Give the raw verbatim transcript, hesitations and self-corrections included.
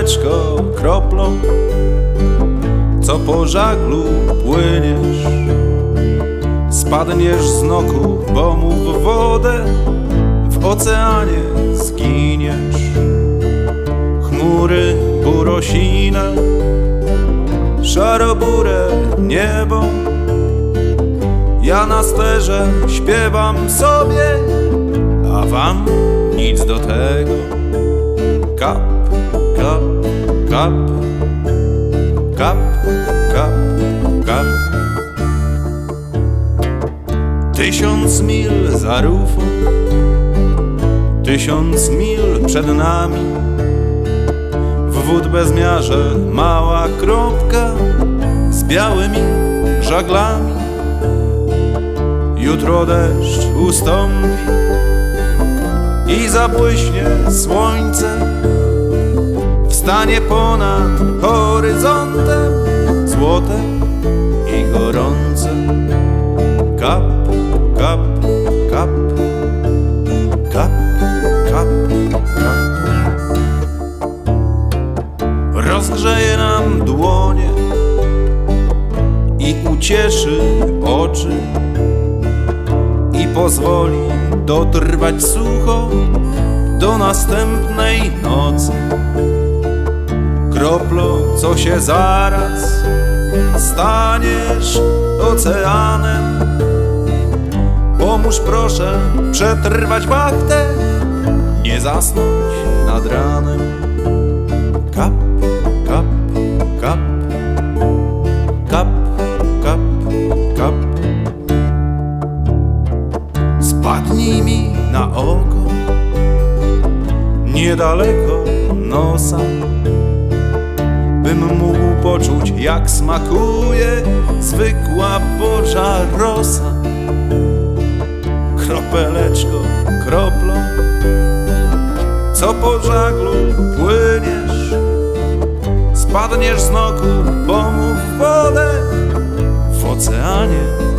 kropeleczko, kroplą, co po żaglu płyniesz. Spadniesz z noku, bo mu w wodę w oceanie zginiesz. Chmury burosine, szaroburę niebo, ja na sterze śpiewam sobie, a wam nic do tego. Kap, kap, kap, kap, kap, kap. Tysiąc mil za rufą, tysiąc mil przed nami. W wód bezmiarze mała kropka z białymi żaglami. Jutro deszcz ustąpi i zabłyśnie słońce, wstanie ponad horyzontem złote i gorące. Kap, kap, kap, kap, kap, kap. Rozgrzeje nam dłonie i ucieszy oczy i pozwoli dotrwać sucho do następnej nocy. Kroplo, co się zaraz staniesz oceanem, pomóż proszę przetrwać wachtę, nie zasnąć nad ranem. Kap, kap, kap, kap, kap, kap. Spadnij mi na oko, niedaleko nosa, bym mógł poczuć, jak smakuje zwykła boża rosa. Kropeleczko, kroplą, co po żaglu płyniesz. Spadniesz z noku, bo mu w wodę w oceanie